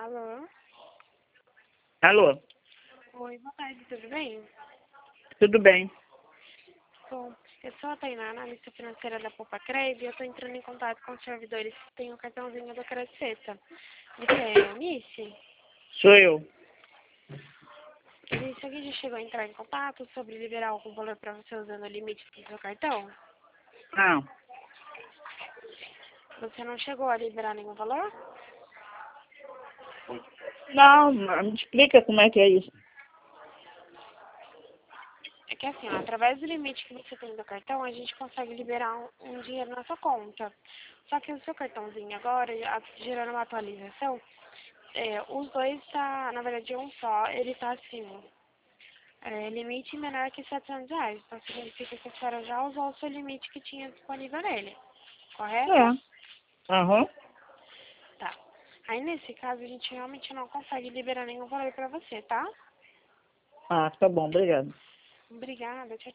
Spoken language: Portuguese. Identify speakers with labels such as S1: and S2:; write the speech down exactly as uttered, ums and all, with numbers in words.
S1: Alô?
S2: Alô,
S1: Oi, boa tarde, tudo bem?
S2: tudo bem?
S1: Bom, eu sou a Tainá, analista financeira da Poupa Crédito, e eu estou entrando em contato com os servidores que têm o cartãozinho do Crediceta. Você é Eunice?
S2: Sou eu.
S1: Eunice, alguém já chegou a entrar em contato sobre liberar algum valor para você usando o limite do seu cartão?
S2: Ah,
S1: Você não chegou a liberar nenhum valor?
S2: não, me explica como é que é isso.
S1: É que assim, ó, através do limite que você tem do cartão, a gente consegue liberar um, um dinheiro na sua conta. Só que o seu cartãozinho agora, a- gerando uma atualização, é, os dois tá, na verdade, um só, ele tá assim, é, limite menor que setecentos reais. Então significa que a senhora já usou o seu limite que tinha disponível nele, correto?
S2: É. Aham.
S1: Tá. Aí nesse caso a gente realmente não consegue liberar nenhum valor pra você, tá?
S2: Ah, tá bom, obrigado.
S1: Obrigada, tchau.